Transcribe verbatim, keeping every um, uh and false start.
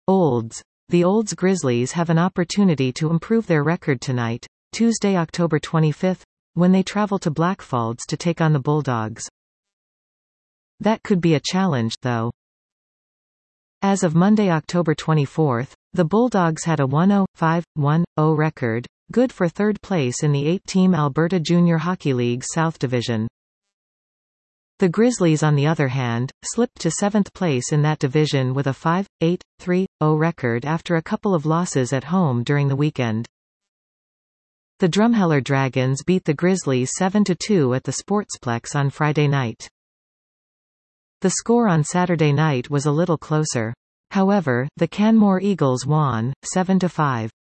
Olds. The Olds Grizzlies have an opportunity to improve their record tonight, Tuesday, October twenty-fifth, when they travel to Blackfalds to take on the Bulldogs. That could be a challenge, though. As of Monday, October twenty-fourth, the Bulldogs had a one oh five one oh record, good for third place in the eight-team Alberta Junior Hockey League's South Division. The Grizzlies, on the other hand, slipped to seventh place in that division with a five eight three oh record after a couple of losses at home during the weekend. The Drumheller Dragons beat the Grizzlies seven to two at the Sportsplex on Friday night. The score on Saturday night was a little closer. However, the Canmore Eagles won, seven to five.